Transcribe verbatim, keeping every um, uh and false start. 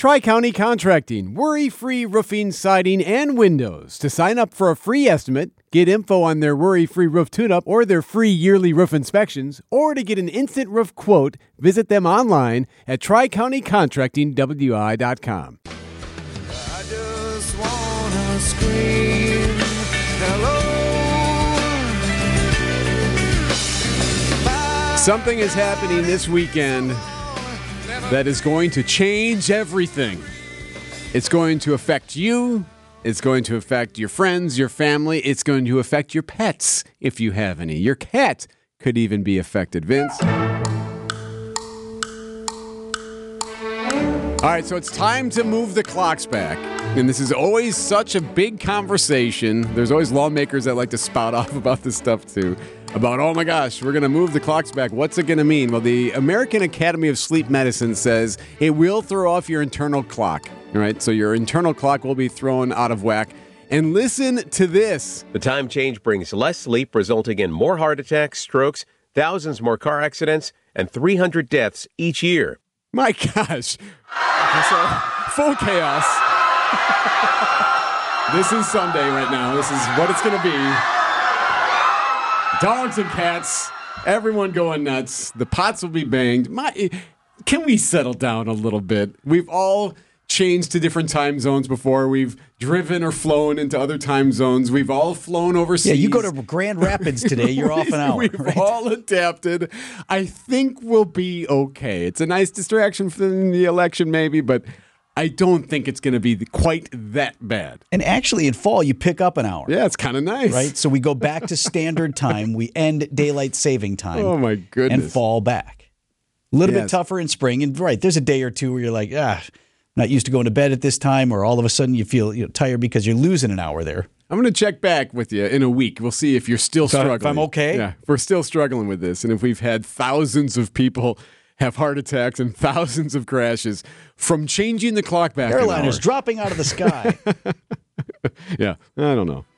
Tri-County Contracting, worry-free roofing, siding, and windows. To sign up for a free estimate, get info on their worry-free roof tune-up or their free yearly roof inspections, or to get an instant roof quote, visit them online at tri county contracting w i dot com. I just wanna scream hello. Something is happening this weekend that is going to change everything. It's going to affect you. It's going to affect your friends, your family. It's going to affect your pets, if you have any. Your cat could even be affected, Vince. All right, so it's time to move the clocks back. And this is always such a big conversation. There's always lawmakers that like to spout off about this stuff, too. About, oh my gosh, we're going to move the clocks back. What's it going to mean? Well, the American Academy of Sleep Medicine says it will throw off your internal clock. All right, so your internal clock will be thrown out of whack. And listen to this. The time change brings less sleep, resulting in more heart attacks, strokes, thousands more car accidents, and three hundred deaths each year. My gosh. So, full chaos. This is Sunday right now. This is what it's going to be. Dogs and cats, everyone going nuts. The pots will be banged. My, can we settle down a little bit? We've all changed to different time zones before. We've driven or flown into other time zones. We've all flown overseas. Yeah, you go to Grand Rapids today, you're off an hour. We've right? all adapted. I think we'll be okay. It's a nice distraction from the election maybe, but I don't think it's going to be quite that bad. And actually, in fall, you pick up an hour. Yeah, it's kind of nice. Right? So we go back to standard time. We end daylight saving time. Oh, my goodness. And fall back. A little Yes. bit tougher in spring. And right, there's a day or two where you're like, ah, not used to going to bed at this time, or all of a sudden you feel you know, tired because you're losing an hour there. I'm going to check back with you in a week. We'll see if you're still So if struggling. I'm okay? Yeah, if we're still struggling with this. And if we've had thousands of people have heart attacks and thousands of crashes from changing the clock back an Airliners hour. dropping out of the sky. Yeah, I don't know.